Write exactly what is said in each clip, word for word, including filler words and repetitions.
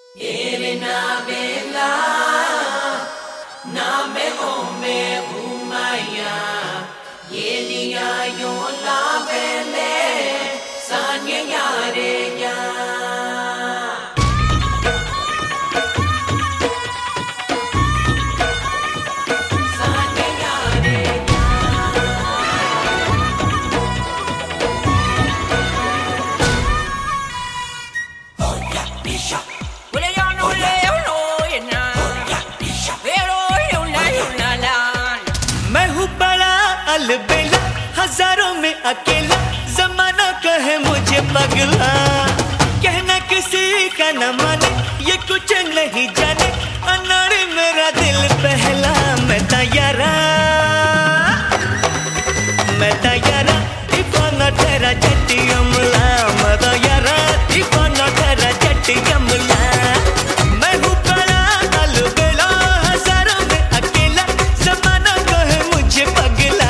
Elena Vela, na me ome umaya, Yelia yola vele, sanya yare ya. अलबेला हजारों में अकेला जमाना कहे मुझे पगला कहना किसी का न माने ये कुछ नहीं जाने अनाड़ी मेरा दिल पहला मैं तैयारा मैं तैयारा दीवाना तेरा जट्टी अमला मैं तैयारा दीवाना तेरा जट्टी अमला मैं हूँ बड़ा अलबेला हजारों में अकेला जमाना कहे मुझे पगला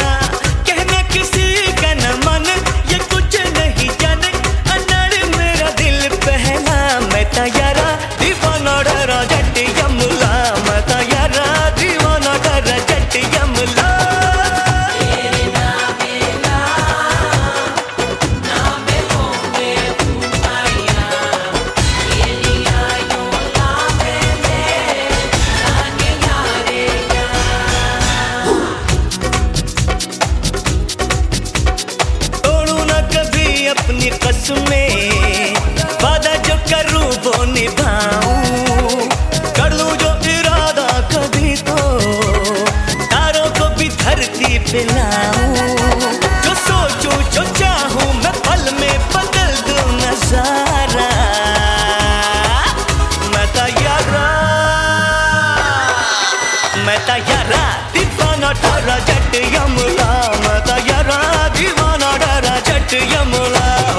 तैयारा दीवाना डरा जट्टी यमला मैं तैयारा दीवाना डरा जट्टी यमला Elena Vela, na me ome umaya, Yelia yola vele, sanya yare ya. तोड़ू ना कभी अपनी कसमें वादा जो करूँ वो निभाऊं कर लूं जो इरादा कभी तो तारों को भी धरती पे लाऊं जो सोचूं जो चाहूं मैं पल में बदल दूं नजारा मैं तैयारा मैं तैयारा दीवाना डरा जट यमला मैं तैयारा दीवाना डरा जट यमला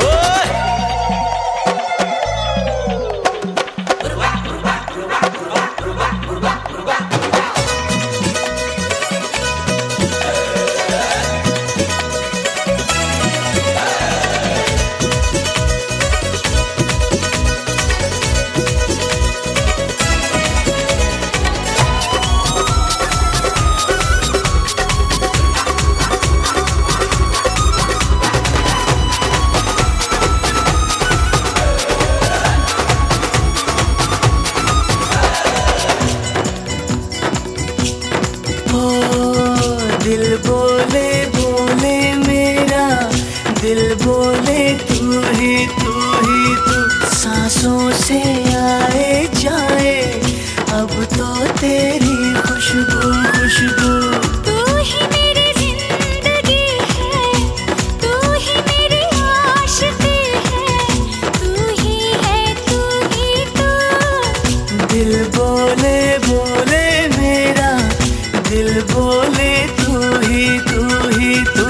दिल बोले बोले मेरा दिल बोले तू ही तू ही तू सांसों से आए जाए अब तो तेरी खुशबू खुशबू तू ही मेरी जिंदगी है तू ही मेरी आशिकी है तू ही है तू ही तू दिल बोले बोले मेरा दिल बोले तू ही तू ही तू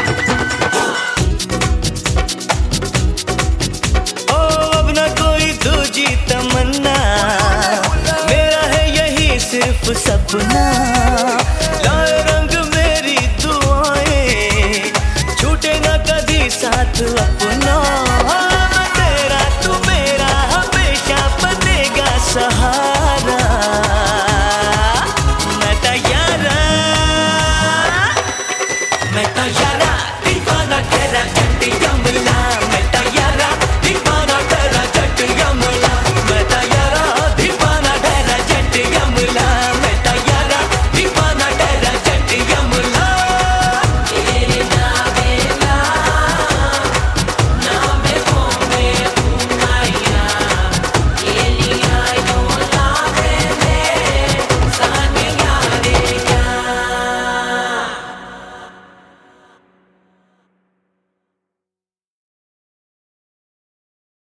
ओ अब न कोई दूजी तमन्ना मेरा है यही सिर्फ सपना